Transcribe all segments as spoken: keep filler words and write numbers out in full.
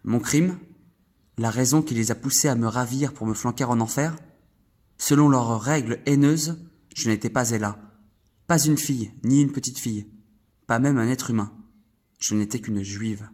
Mon crime? La raison qui les a poussés à me ravir pour me flanquer en enfer? Selon leurs règles haineuses, je n'étais pas Ella. Pas une fille, ni une petite fille. Pas même un être humain. Je n'étais qu'une juive.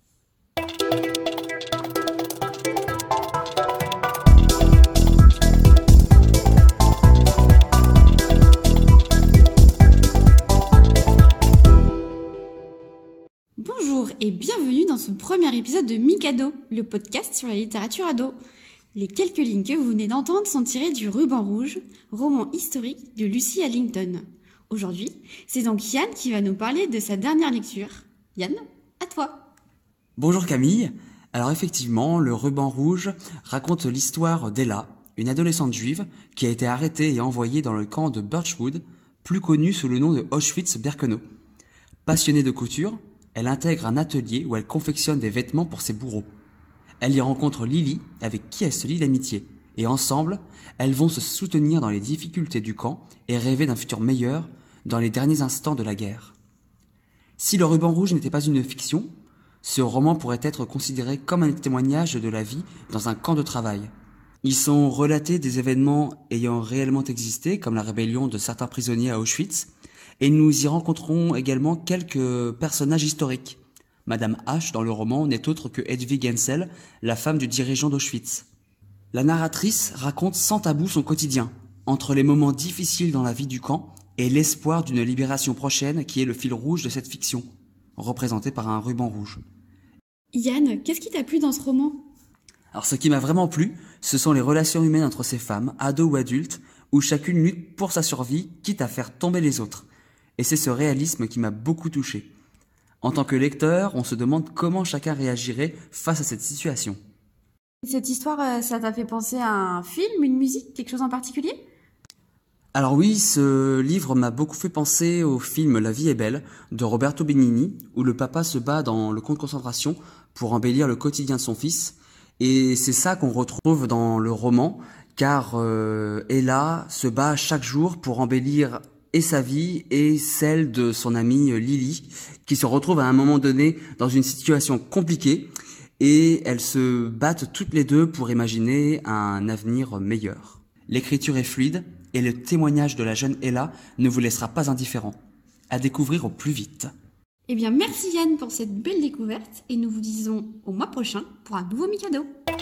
Bonjour et bienvenue dans ce premier épisode de Mikado, le podcast sur la littérature ado. Les quelques lignes que vous venez d'entendre sont tirées du Ruban Rouge, roman historique de Lucy Allington. Aujourd'hui, c'est donc Yann qui va nous parler de sa dernière lecture. Yann, à toi. Bonjour Camille. Alors effectivement, le Ruban Rouge raconte l'histoire d'Ella, une adolescente juive qui a été arrêtée et envoyée dans le camp de Birchwood, plus connu sous le nom de Auschwitz-Birkenau. Passionnée de couture, elle intègre un atelier où elle confectionne des vêtements pour ses bourreaux. Elle y rencontre Lily, avec qui elle se lie d'amitié, et ensemble, elles vont se soutenir dans les difficultés du camp et rêver d'un futur meilleur dans les derniers instants de la guerre. Si le Ruban Rouge n'était pas une fiction, ce roman pourrait être considéré comme un témoignage de la vie dans un camp de travail. Ils sont relatés des événements ayant réellement existé, comme la rébellion de certains prisonniers à Auschwitz, et nous y rencontrons également quelques personnages historiques. Madame H, dans le roman, n'est autre que Hedwig Hensel, la femme du dirigeant d'Auschwitz. La narratrice raconte sans tabou son quotidien, entre les moments difficiles dans la vie du camp et l'espoir d'une libération prochaine qui est le fil rouge de cette fiction, représenté par un ruban rouge. Yann, qu'est-ce qui t'a plu dans ce roman ? Alors ce qui m'a vraiment plu, ce sont les relations humaines entre ces femmes, ados ou adultes, où chacune lutte pour sa survie, quitte à faire tomber les autres. Et c'est ce réalisme qui m'a beaucoup touché. En tant que lecteur, on se demande comment chacun réagirait face à cette situation. Cette histoire, ça t'a fait penser à un film, une musique, quelque chose en particulier ? Alors oui, ce livre m'a beaucoup fait penser au film La vie est belle de Roberto Benigni, où le papa se bat dans le camp de concentration pour embellir le quotidien de son fils. Et c'est ça qu'on retrouve dans le roman, car euh, Ella se bat chaque jour pour embellir et sa vie et celle de son amie Lily, qui se retrouve à un moment donné dans une situation compliquée, et elles se battent toutes les deux pour imaginer un avenir meilleur. L'écriture est fluide, et le témoignage de la jeune Ella ne vous laissera pas indifférent. À découvrir au plus vite. Eh bien, merci Yann pour cette belle découverte, et nous vous disons au mois prochain pour un nouveau Mikado.